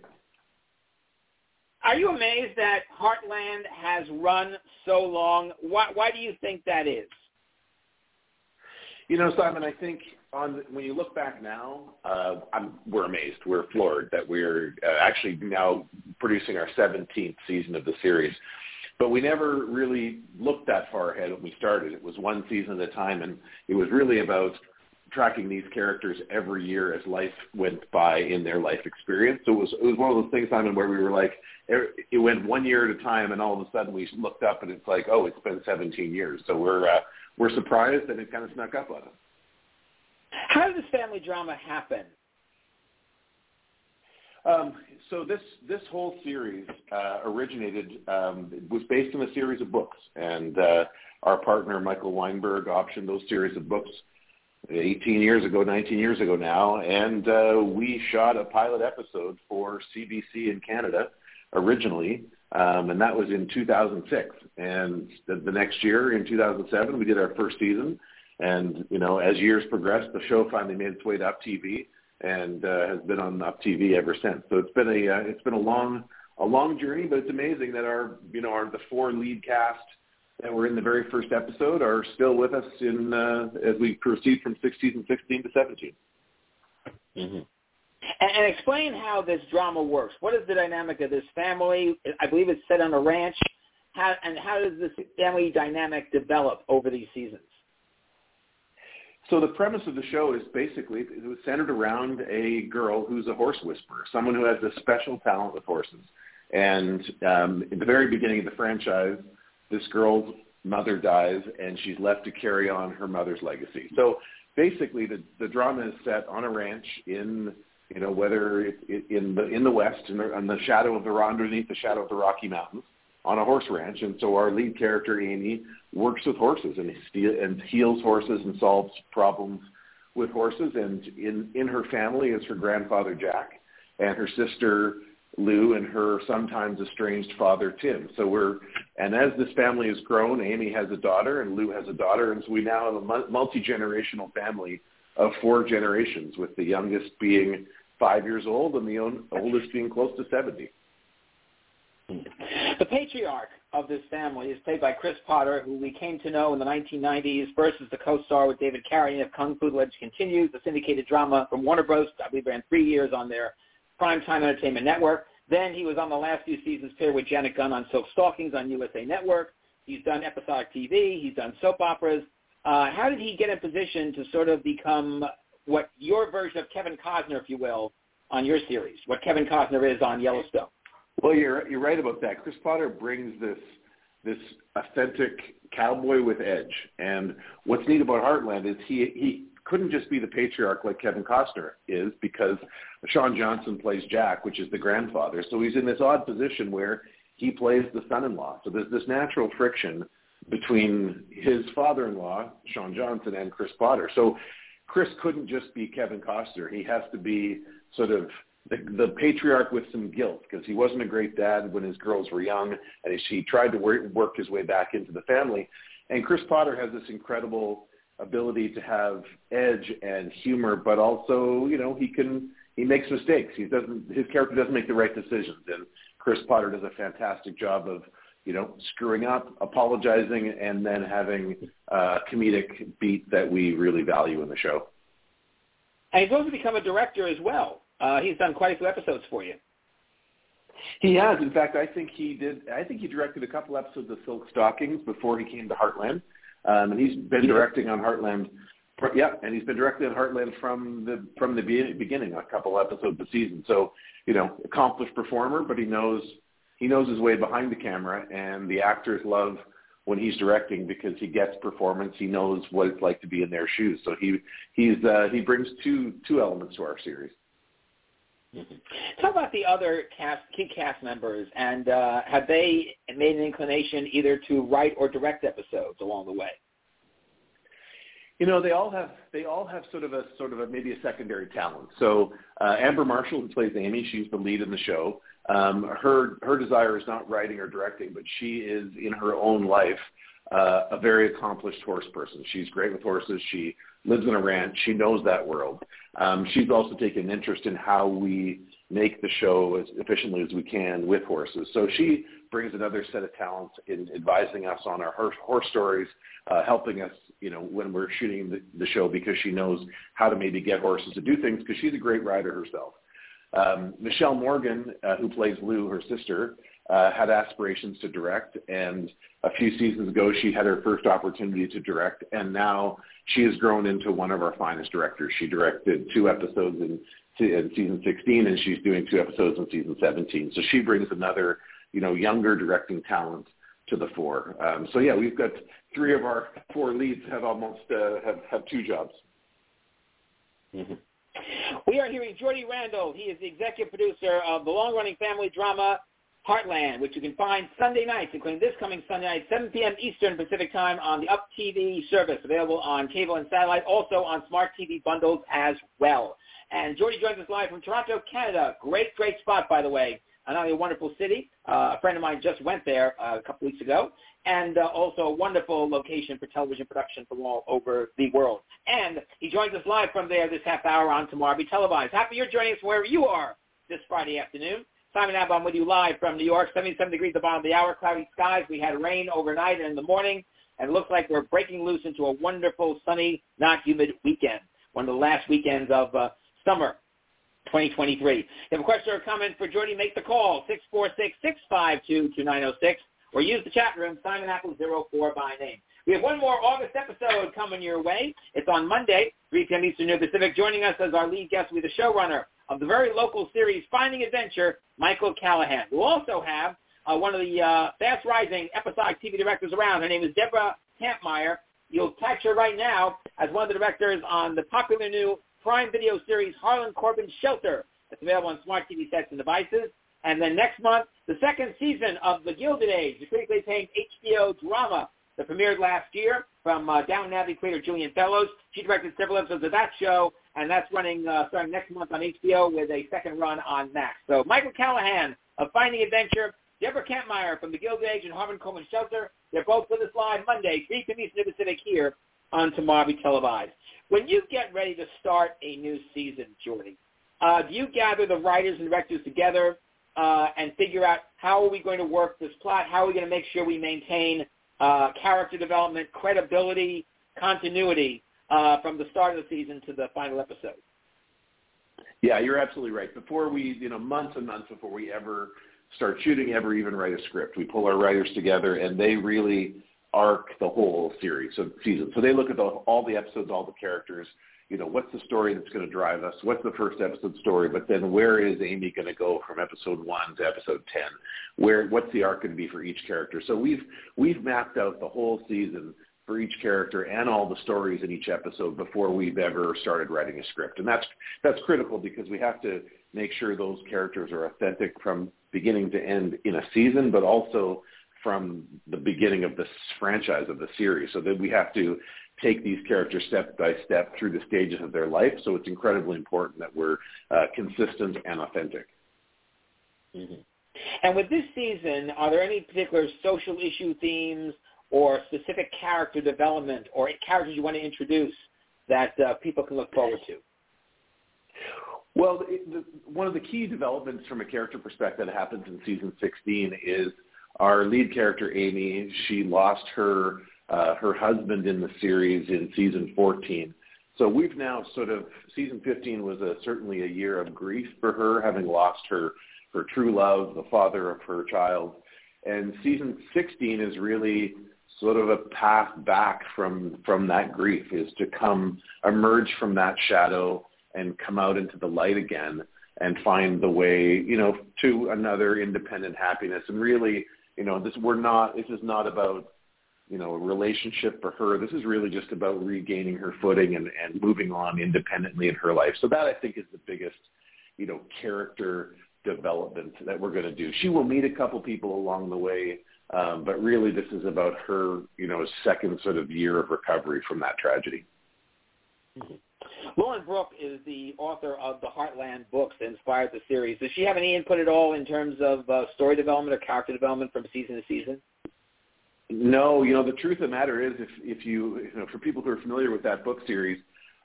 Are you amazed that Heartland has run so long? Why do you think that is? You know, Simon, I think when you look back now, we're amazed. We're floored that we're actually now producing our 17th season of the series. But we never really looked that far ahead when we started. It was one season at a time, and it was really about tracking these characters every year as life went by in their life experience. So it was one of those things, Simon, where we were like, it went 1 year at a time, and all of a sudden we looked up, and it's like, oh, it's been 17 years. So we're surprised, and it kind of snuck up on us. How did this family drama happen? So this whole series originated, was based on a series of books, and our partner Michael Weinberg optioned those series of books 19 years ago now, and we shot a pilot episode for CBC in Canada originally, and that was in 2006. And the next year, in 2007, we did our first season, and you know, as years progressed, the show finally made its way to Up TV, and has been on Up TV ever since. So it's been a long journey, but it's amazing that the 4 lead cast that were in the very first episode are still with us as we proceed from season 16 to 17. Mm-hmm. And explain how this drama works. What is the dynamic of this family? I believe it's set on a ranch. How does this family dynamic develop over these seasons? So the premise of the show is basically it was centered around a girl who's a horse whisperer, someone who has a special talent with horses. And at the very beginning of the franchise, this girl's mother dies, and she's left to carry on her mother's legacy. So basically, the drama is set on a ranch in, whether in the West, underneath the shadow of the Rocky Mountains, on a horse ranch. And so our lead character, Amy, works with horses and heals horses and solves problems with horses, and in her family is her grandfather Jack and her sister Lou and her sometimes estranged father Tim. And as this family has grown, Amy has a daughter and Lou has a daughter, and so we now have a multi-generational family of 4 generations, with the youngest being 5 years old and the oldest being close to 70. The patriarch of this family is played by Chris Potter, who we came to know in the 1990s, first as the co-star with David Carradine of Kung Fu: The Legend Continues, the syndicated drama from Warner Bros. I believe ran 3 years on their Primetime Entertainment Network. Then he was on the last few seasons paired with Janet Gunn on Silk Stalkings on USA Network. He's done episodic TV. He's done soap operas. How did he get in position to sort of become what your version of Kevin Costner, if you will, on your series, what Kevin Costner is on Yellowstone? Well, you're right about that. Chris Potter brings this authentic cowboy with edge. And what's neat about Heartland is he couldn't just be the patriarch like Kevin Costner is, because Sean Johnson plays Jack, which is the grandfather. So he's in this odd position where he plays the son-in-law. So there's this natural friction between his father-in-law, Sean Johnson, and Chris Potter. So Chris couldn't just be Kevin Costner. He has to be sort of the patriarch with some guilt, because he wasn't a great dad when his girls were young, and he tried to work his way back into the family. And Chris Potter has this incredible ability to have edge and humor, but also, he makes mistakes. His character doesn't make the right decisions, and Chris Potter does a fantastic job of, screwing up, apologizing, and then having a comedic beat that we really value in the show. And he's also become a director as well. He's done quite a few episodes for you. He has. In fact, I think he directed a couple episodes of Silk Stalkings before he came to Heartland. And he's been directing on Heartland. Yeah, and he's been directing on Heartland from the beginning, a couple episodes a season. So, accomplished performer, but he knows his way behind the camera, and the actors love when he's directing because he gets performance. He knows what it's like to be in their shoes. So he brings two elements to our series. Mm-hmm. Talk about the other key cast members, and have they made an inclination either to write or direct episodes along the way? They all have sort of a maybe a secondary talent. So Amber Marshall, who plays Amy, she's the lead in the show. Her desire is not writing or directing, but she is in her own life a very accomplished horse person. She's great with horses. She lives in a ranch. She knows that world. She's also taken an interest in how we make the show as efficiently as we can with horses. So she brings another set of talents in advising us on our horse stories, helping us, when we're shooting the show, because she knows how to maybe get horses to do things, because she's a great rider herself. Michelle Morgan, who plays Lou, her sister, had aspirations to direct, and a few seasons ago she had her first opportunity to direct, and now she has grown into one of our finest directors. She directed 2 episodes in season 16, and she's doing 2 episodes in season 17. So she brings another, younger directing talent to the fore. So yeah, we've got 3 of our 4 leads have almost have 2 jobs. Mm-hmm. We are hearing Jordy Randall. He is the executive producer of the long-running family drama Heartland, which you can find Sunday nights, including this coming Sunday night, 7 p.m. Eastern Pacific Time on the Up TV service, available on cable and satellite, also on smart TV bundles as well. And Jordy joins us live from Toronto, Canada. Great spot, by the way. Not only a wonderful city, a friend of mine just went there a couple weeks ago, and also a wonderful location for television production from all over the world. And he joins us live from there this half hour on Tomorrow Be Televised. Happy you're joining us wherever you are this Friday afternoon. Simon Abba, I'm with you live from New York, 77 degrees at the bottom of the hour, cloudy skies. We had rain overnight and in the morning, and it looks like we're breaking loose into a wonderful, sunny, not humid weekend, one of the last weekends of summer 2023. If you have a question or a comment for Jordy, make the call, 646-652-2906, or use the chat room, Simon Apple 04 by name. We have one more August episode coming your way. It's on Monday, 3 p.m. Eastern New Pacific. Joining us as our lead guest will be the showrunner of the very local series Finding Adventure, Michael Callahan. We'll also have one of the fast-rising episodic TV directors around. Her name is Deborah Kampmeyer. You'll catch her right now as one of the directors on the popular new Prime Video series Harlan Corbin's Shelter. It's available on smart TV sets and devices. And then next month, the second season of The Gilded Age, the critically acclaimed HBO drama that premiered last year. from Downton Abbey creator Julian Fellowes. She directed several episodes of that show, and that's running starting next month on HBO with a second run on Max. So Michael Callahan of Finding Adventure, Deborah Kampmeyer from the Gilded Age and Harvard Coleman Shelter. They're both with us live Monday, 3 p.m. Eastern Pacific here on Tomorrow Be Televised. When you get ready to start a new season, Jordy, do you gather the writers and directors together and figure out how are we going to work this plot? How are we going to make sure we maintain character development, credibility, continuity from the start of the season to the final episode? Yeah, you're absolutely right. Before we, months and months before we ever start shooting, ever even write a script, we pull our writers together, and they really arc the whole series, season. So they look at all the episodes, all the characters. What's the story that's going to drive us? What's the first episode story? But then where is Amy going to go from episode 1 to episode 10? What's the arc going to be for each character? So we've mapped out the whole season for each character and all the stories in each episode before we've ever started writing a script. And that's critical because we have to make sure those characters are authentic from beginning to end in a season, but also from the beginning of this franchise of the series, so that we have to take these characters step by step through the stages of their life. So it's incredibly important that we're consistent and authentic. Mm-hmm. And with this season, are there any particular social issue themes or specific character development or characters you want to introduce that people can look forward to? Well, one of the key developments from a character perspective that happens in season 16 is our lead character, Amy. She lost her husband in the series in season 14. So we've now season 15 was certainly a year of grief for her, having lost her true love, the father of her child. And season 16 is really sort of a path back from that grief, is to emerge from that shadow and come out into the light again and find the way, to another independent happiness. And really, this is not about, a relationship for her. This is really just about regaining her footing and moving on independently in her life. So that, I think, is the biggest, character development that we're going to do. She will meet a couple people along the way, but really this is about her, second sort of year of recovery from that tragedy. Mm-hmm. Lauren Brooke is the author of the Heartland books that inspired the series. Does she have any input at all in terms of story development or character development from season to season? No, the truth of the matter is, if you for people who are familiar with that book series,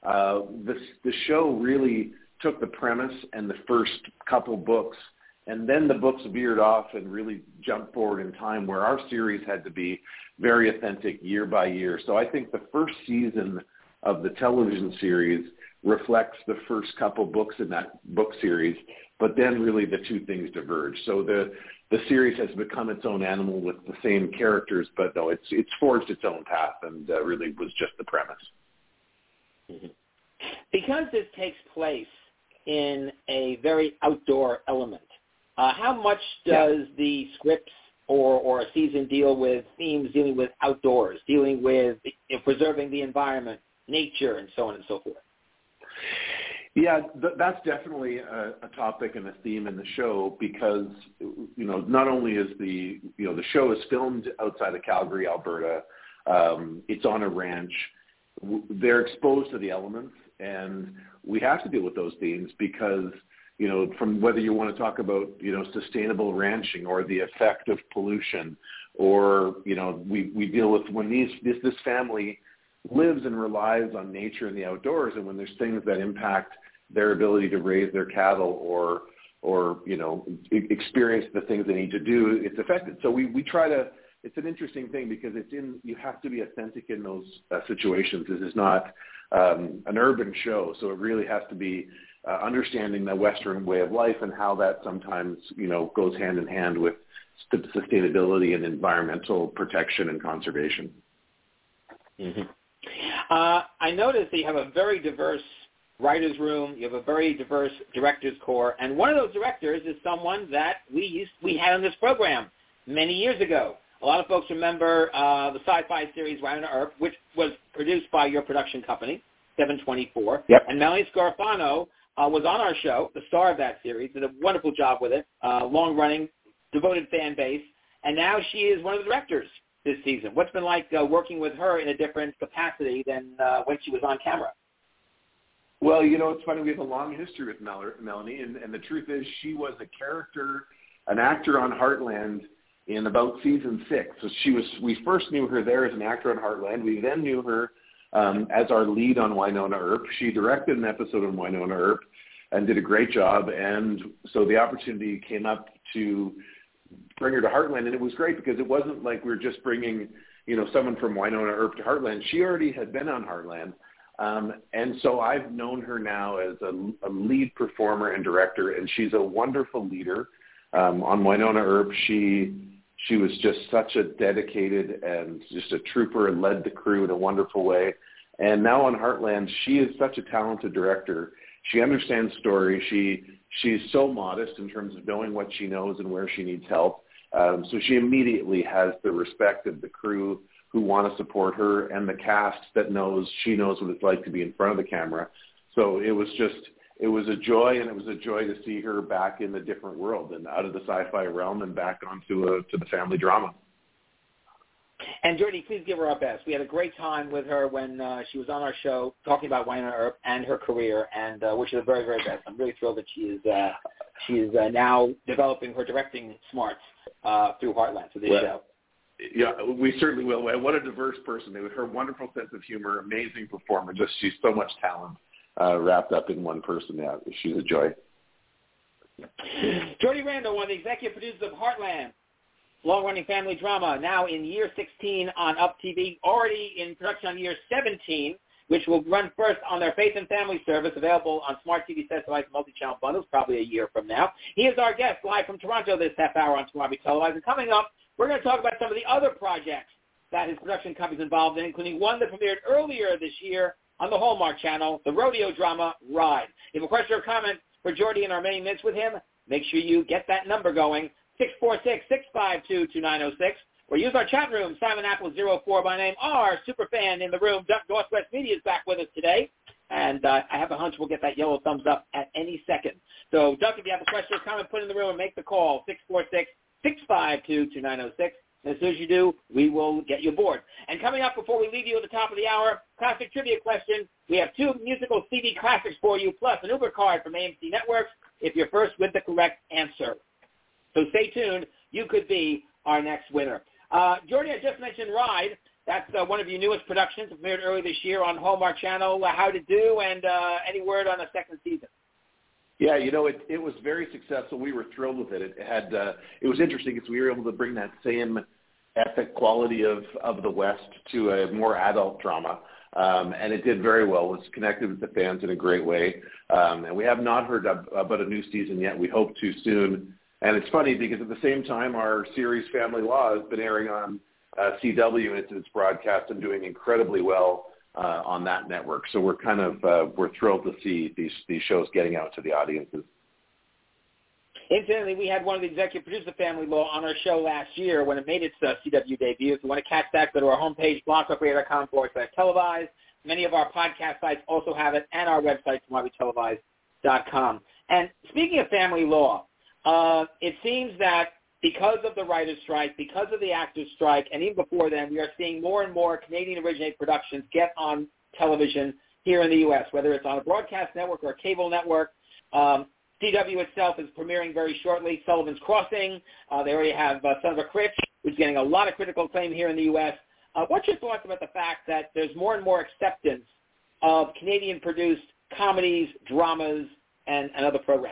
the show really took the premise and the first couple books, and then the books veered off and really jumped forward in time, where our series had to be very authentic year by year. So I think the first season of the television series reflects the first couple books in that book series, but then really the two things diverge. So the series has become its own animal with the same characters, but no, it's forged its own path, and really was just the premise. Mm-hmm. Because this takes place in a very outdoor element, how much does the scripts or a season deal with themes dealing with outdoors, dealing with preserving the environment, nature, and so on and so forth? Yeah, that's definitely a topic and a theme in the show, because, not only is the show is filmed outside of Calgary, Alberta, it's on a ranch. They're exposed to the elements, and we have to deal with those themes because, from whether you want to talk about, sustainable ranching or the effect of pollution, or, we deal with when this family lives and relies on nature and the outdoors, and when there's things that impact their ability to raise their cattle or experience the things they need to do, it's affected. So we try to, it's an interesting thing because you have to be authentic in those situations. This is not an urban show, so it really has to be understanding the Western way of life and how that sometimes, goes hand in hand with sustainability and environmental protection and conservation. Mm-hmm. I noticed that you have a very diverse writer's room. You have a very diverse director's corps, and one of those directors is someone that we had on this program many years ago. A lot of folks remember the sci-fi series Round to Earth, which was produced by your production company, 724. Yep. And Melanie Scarfano was on our show, the star of that series, did a wonderful job with it, long-running, devoted fan base, and now she is one of the directors this season. What's been like working with her in a different capacity than when she was on camera? Well, it's funny. We have a long history with Melanie, and the truth is she was an actor on Heartland in about season 6. So we first knew her there as an actor on Heartland. We then knew her as our lead on Wynonna Earp. She directed an episode on Wynonna Earp and did a great job. And so the opportunity came up to bring her to Heartland, and it was great because it wasn't like we were just bringing, someone from Wynonna Earp to Heartland. She already had been on Heartland. And so I've known her now as a lead performer and director, and she's a wonderful leader. On Wynonna Earp, she was just such a dedicated and just a trooper and led the crew in a wonderful way. And now on Heartland, she is such a talented director. She understands story. She's so modest in terms of knowing what she knows and where she needs help. So she immediately has the respect of the crew who want to support her and the cast that she knows what it's like to be in front of the camera. So it was a joy, and it was a joy to see her back in a different world and out of the sci-fi realm and back onto to the family drama. And Jordy, please give her our best. We had a great time with her when she was on our show talking about Wynonna Earp and her career, and wish her the very, very best. I'm really thrilled that she is now developing her directing smarts through Heartland for this show. Yeah, we certainly will. What a diverse person. Her wonderful sense of humor, amazing performer. She's so much talent wrapped up in one person. Yeah, she's a joy. Jordy Randall, one of the executive producers of Heartland, long-running family drama, now in year 16 on Up TV, already in production on year 17, which will run first on their Faith and Family service, available on smart TV sets, device, multi-channel bundles, probably a year from now. He is our guest live from Toronto this half hour on Swabi Televised. And coming up, we're going to talk about some of the other projects that his production company is involved in, including one that premiered earlier this year on the Hallmark Channel, the rodeo drama Ride. If you have a question or comment for Jordy in our many minutes with him, make sure you get that number going, 646-652-2906, or use our chat room, Simon Apple 04 by name. Our super fan in the room, Duck Northwest Media, is back with us today, and I have a hunch we'll get that yellow thumbs up at any second. So, Duck, if you have a question or comment, put it in the room and make the call, 646-652-2906. And as soon as you do, we will get you aboard. And coming up before we leave you at the top of the hour, classic trivia question. We have 2 musical CD classics for you, plus an Uber card from AMC Networks if you're first with the correct answer. So stay tuned. You could be our next winner. Jordy, I just mentioned Ride. That's one of your newest productions, premiered earlier this year on Hallmark Channel. How to do, and any word on a second season? Yeah, it was very successful. We were thrilled with it. It was interesting because we were able to bring that same epic quality of the West to a more adult drama, and it did very well. It was connected with the fans in a great way, and we have not heard about a new season yet. We hope to soon. And it's funny because at the same time, our series Family Law has been airing on CW, and its broadcast and doing incredibly well on that network. So we're we're thrilled to see these shows getting out to the audiences. Incidentally, we had one of the executive producers of Family Law on our show last year when it made its CW debut. If you want to catch that, go to our homepage, blogtalkradio.com/televised. Many of our podcast sites also have it, and our website, SmartyTelevised.com. And speaking of Family Law, it seems that because of the writer's strike, because of the actor's strike, and even before then, we are seeing more and more Canadian-originated productions get on television here in the U.S., whether it's on a broadcast network or a cable network. CW itself is premiering very shortly, Sullivan's Crossing. They already have Son of a Critch, which is getting a lot of critical acclaim here in the U.S. What's your thoughts about the fact that there's more and more acceptance of Canadian-produced comedies, dramas, and other programming?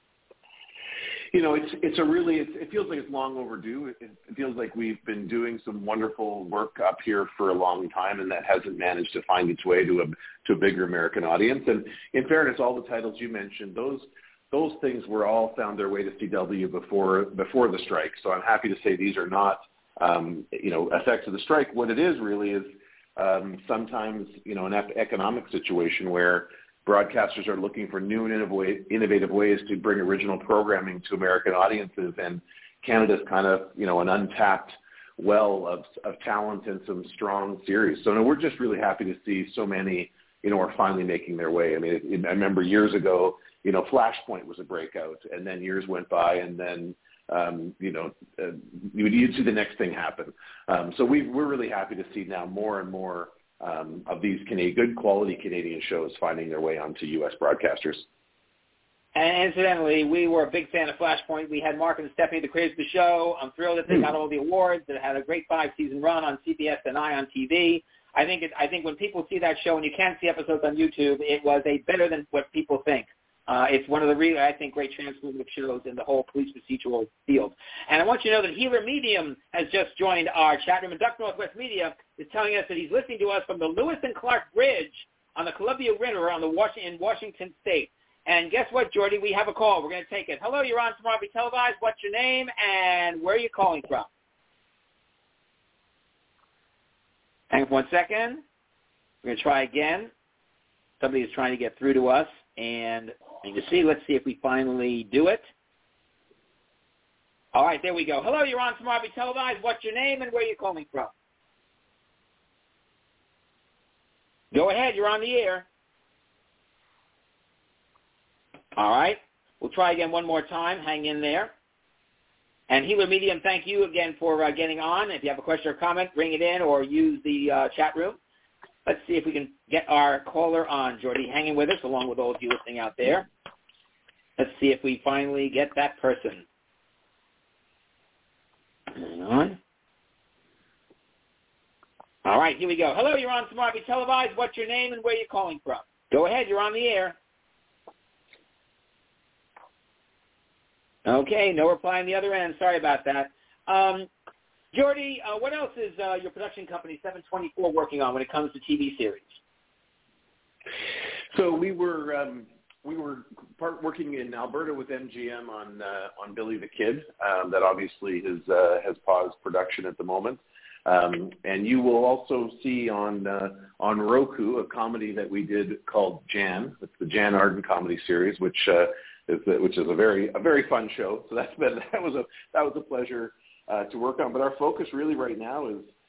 It feels like it's long overdue. It feels like we've been doing some wonderful work up here for a long time, and that hasn't managed to find its way to a bigger American audience. And in fairness, all the titles you mentioned, those things were all found their way to CW before the strike. So I'm happy to say these are not effects of the strike. What it is really is sometimes an economic situation where broadcasters are looking for new and innovative ways to bring original programming to American audiences, and Canada's kind of, an untapped well of talent and some strong series. So we're just really happy to see so many, are finally making their way. I mean, I remember years ago, Flashpoint was a breakout, and then years went by, and then you'd see the next thing happen. So we're really happy to see now more and more of these good quality Canadian shows finding their way onto U.S. broadcasters. And incidentally, we were a big fan of Flashpoint. We had Mark and Stephanie, the creators of the show. I'm thrilled that they got all the awards. That it had a great 5-season run on CBS and on TV. I think when people see that show, and you can't see episodes on YouTube, it was better than what people think. It's one of the really, I think, great transformative shows in the whole police procedural field. And I want you to know that Healer Medium has just joined our chat room, and Duck Northwest Media is telling us that he's listening to us from the Lewis and Clark Bridge on the Columbia River in Washington State. And guess what, Jordy? We have a call. We're going to take it. Hello, you're on Tomorrow Be Televised. What's your name and where are you calling from? Hang on 1 second. We're going to try again. Somebody is trying to get through to us. And let's see if we finally do it. All right, there we go. Hello, you're on Tomorrow Be Televised. What's your name and where are you calling from? Go ahead. You're on the air. All right. We'll try again one more time. Hang in there. And Healer Medium, thank you again for getting on. If you have a question or comment, bring it in or use the chat room. Let's see if we can get our caller on. Jordy, hanging with us along with all of you listening out there. Let's see if we finally get that person. Hang on. All right, here we go. Hello, you're on Tomorrow Be Televised. What's your name and where are you calling from? Go ahead, you're on the air. Okay, no reply on the other end. Sorry about that. Jordy, what else is your production company, 724, working on when it comes to TV series? So we were working in Alberta with MGM on Billy the Kid. That obviously has paused production at the moment. And you will also see on Roku a comedy that we did called Jan. It's the Jan Arden comedy series, which is a very fun show. So that was a pleasure to work on. But our focus really right now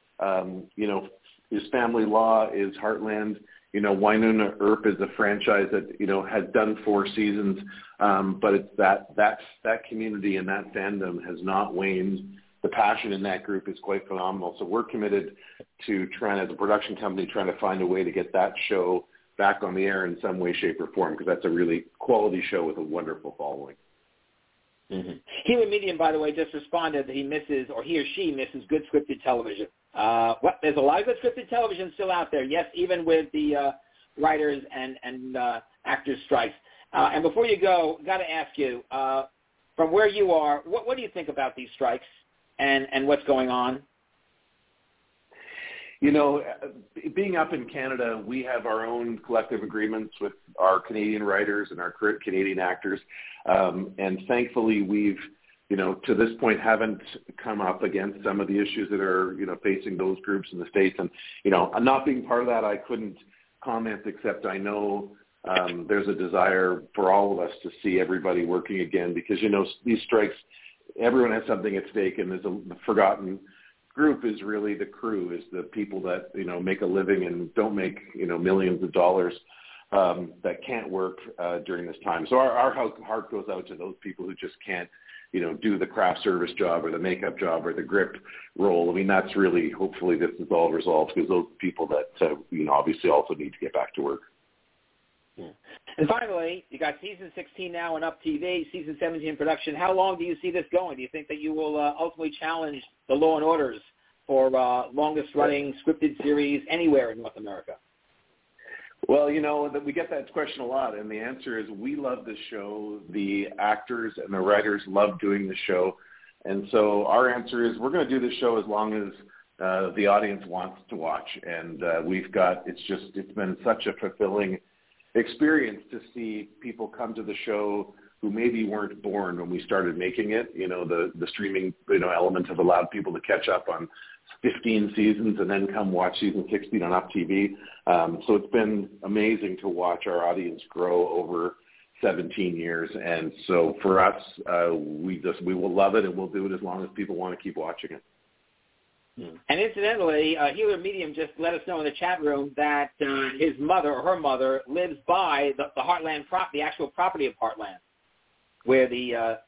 is Family Law, is Heartland. Wynonna Earp is a franchise that has done 4 seasons, but it's that community and that fandom has not waned. The passion in that group is quite phenomenal. So we're committed to as a production company, trying to find a way to get that show back on the air in some way, shape, or form, because that's a really quality show with a wonderful following. Mm-hmm. Healer Medium, by the way, just responded that he or she misses good scripted television. There's a lot of good scripted television still out there, yes, even with the writers and actors strikes. And before you go, got to ask you, from where you are, what do you think about these strikes and what's going on? Being up in Canada, we have our own collective agreements with our Canadian writers and our Canadian actors. And thankfully, we've, to this point, haven't come up against some of the issues that are, facing those groups in the States. And, not being part of that, I couldn't comment, except I know there's a desire for all of us to see everybody working again because, these strikes, everyone has something at stake, and there's a forgotten group is really the crew, is the people that, make a living and don't make, millions of dollars that can't work during this time. So our heart goes out to those people who just can't, do the craft service job or the makeup job or the grip role. I mean, that's really, hopefully this is all resolved because those people that, obviously also need to get back to work. Yeah. And finally, you got season 16 now on Up TV, season 17 in production. How long do you see this going? Do you think that you will ultimately challenge the Law and Orders for longest-running scripted series anywhere in North America? Well, we get that question a lot, and the answer is we love this show. The actors and the writers love doing the show. And so our answer is we're going to do the show as long as the audience wants to watch. And it's been such a fulfilling experience to see people come to the show who maybe weren't born when we started making it. The streaming element have allowed people to catch up on 15 seasons and then come watch season 16 on Up TV. So it's been amazing to watch our audience grow over 17 years. And so for us, we will love it, and we'll do it as long as people want to keep watching it. And incidentally, Healer Medium just let us know in the chat room that his mother or her mother lives by the Heartland the actual property of Heartland, where the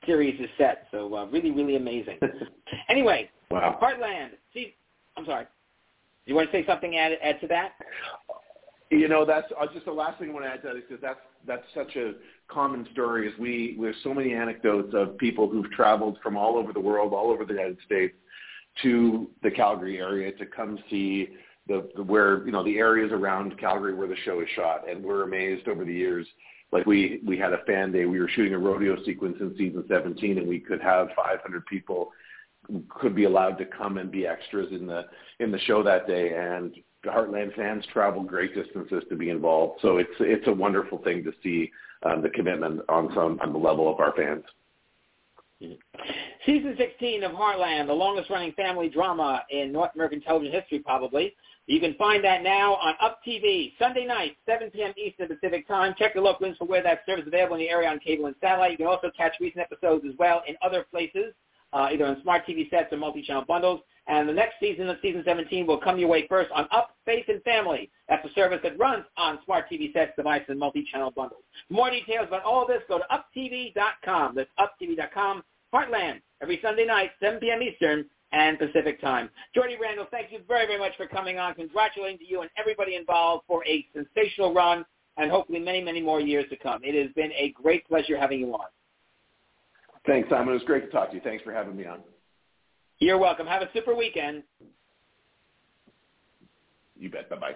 series is set. So really, really amazing. Anyway, wow. Heartland. See, I'm sorry. You want to say something add to that? That's just the last thing I want to add to that is because that's such a common story. Is we have so many anecdotes of people who've traveled from all over the world, all over the United States, to the Calgary area to come see where the areas around Calgary where the show is shot, and we're amazed over the years. Like we had a fan day. We were shooting a rodeo sequence in season 17, and we could have 500 people could be allowed to come and be extras in the show that day. And the Heartland fans travel great distances to be involved. So it's a wonderful thing to see the commitment on the level of our fans. Season 16 of Heartland, the longest-running family drama in North American television history, probably. You can find that now on Up TV, Sunday night, 7 p.m. Eastern Pacific Time. Check your local links for where that service is available in the area on cable and satellite. You can also catch recent episodes as well in other places, either on smart TV sets or multi-channel bundles. And the next season of Season 17 will come your way first on Up, Faith, and Family. That's a service that runs on smart TV sets, devices, and multi-channel bundles. For more details about all of this, go to uptv.com. That's uptv.com. Heartland, every Sunday night, 7 p.m. Eastern and Pacific Time. Jordy Randall, thank you very, very much for coming on. Congratulating to you and everybody involved for a sensational run and hopefully many, many more years to come. It has been a great pleasure having you on. Thanks, Simon. It was great to talk to you. Thanks for having me on. You're welcome. Have a super weekend. You bet. Bye-bye.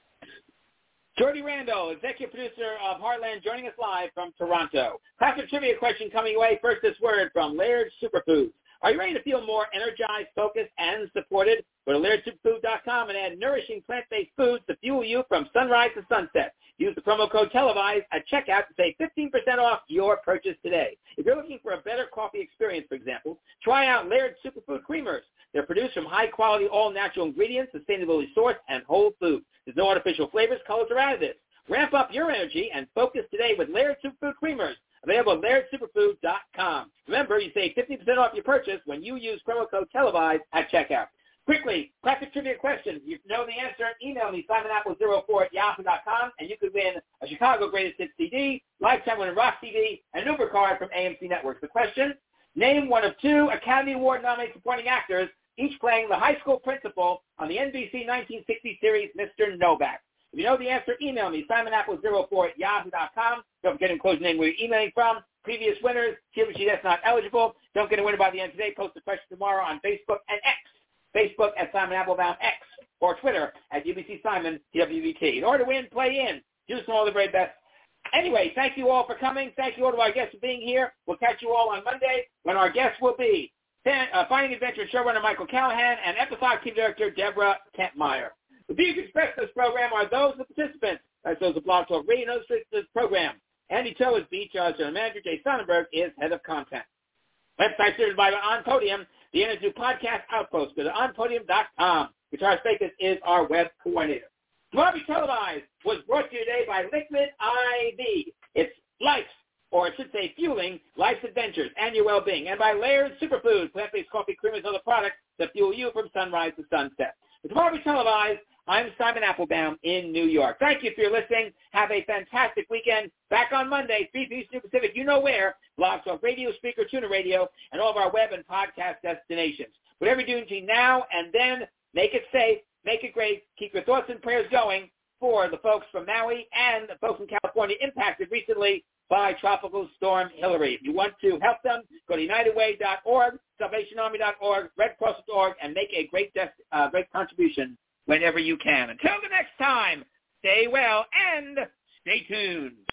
Jordy Randall, executive producer of Heartland, joining us live from Toronto. Classic trivia question coming away. First, this word from Laird Superfoods. Are you ready to feel more energized, focused, and supported? Go to LairdSuperfood.com and add nourishing plant-based foods to fuel you from sunrise to sunset. Use the promo code TELEVISE at checkout to save 15% off your purchase today. If you're looking for a better coffee experience, for example, try out Laird Superfood Creamers. They're produced from high-quality, all-natural ingredients, sustainably sourced, and whole food. There's no artificial flavors, colors, or additives. Ramp up your energy and focus today with Laird Superfood Creamers. Available at LairdSuperfood.com. Remember, you save 50% off your purchase when you use promo code TELEVISE at checkout. Quickly, classic trivia question. If you know the answer, email me, SimonApple04@yahoo.com, and you could win a Chicago Greatest Hits CD, Lifetime winner Rock TV, and an Uber card from AMC Networks. The question, name one of two Academy Award-nominated supporting actors, each playing the high school principal on the NBC 1960 series Mr. Novak. If you know the answer, email me, SimonApple04@yahoo.com. Don't forget to include the name where you're emailing from. Previous winners, TBC that's not eligible. Don't get a winner by the end of today. Post the question tomorrow on Facebook and X. Facebook at Simon Applebaum X, or Twitter at UBC Simon TWBT. In order to win, play in. Do some all the very best. Anyway, thank you all for coming. Thank you all to our guests for being here. We'll catch you all on Monday when our guests will be Finding Adventure showrunner Michael Callahan and episodic team director Deborah Kentmeyer. The views expressed in this program are those of the participants. That's those of Blog Talk Radio and this program. Andy Cho is the general manager. Jay Sonnenberg is head of content. Website served by On Podium, the Interview Podcast Outpost. Go to onpodium.com. Guitar Spaces is our web coordinator. Tomorrow Be Televised was brought to you today by Liquid IV. It's life, or I should say fueling, life's adventures and your well-being. And by Laird Superfood, plant-based coffee, creamers, and other products that fuel you from sunrise to sunset. But tomorrow Be Televised, I'm Simon Applebaum in New York. Thank you for your listening. Have a fantastic weekend. Back on Monday, 3 Eastern Pacific, you know where, Blog Talk Radio, Speaker, Tuner Radio, and all of our web and podcast destinations. Whatever you're doing between now and then, make it safe, make it great. Keep your thoughts and prayers going for the folks from Maui and the folks in California impacted recently by Tropical Storm Hillary. If you want to help them, go to UnitedWay.org, SalvationArmy.org, RedCross.org, and make a great contribution whenever you can. Until the next time, stay well and stay tuned.